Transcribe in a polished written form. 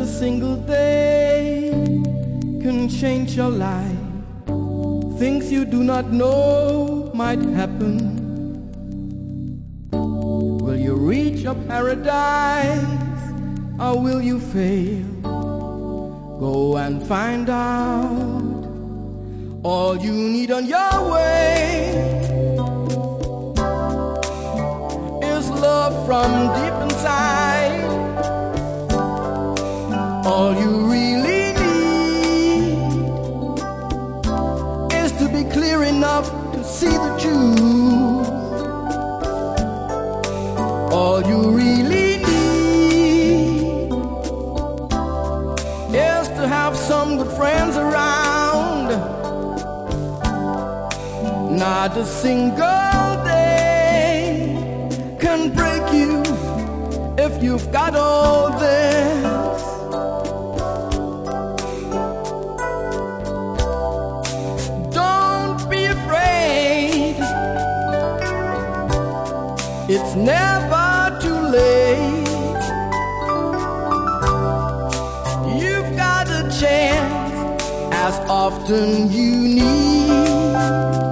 a single day can change your life. Things you do not know might happen. Will you reach a paradise or will you fail? Go and find out. All you need on your way is love from deep inside. All you really need is to be clear enough to see the truth. All you really need is to have some good friends around. Not a single day can break you if you've got all this. Don't be afraid, it's never too late. You've got a chance as often you need.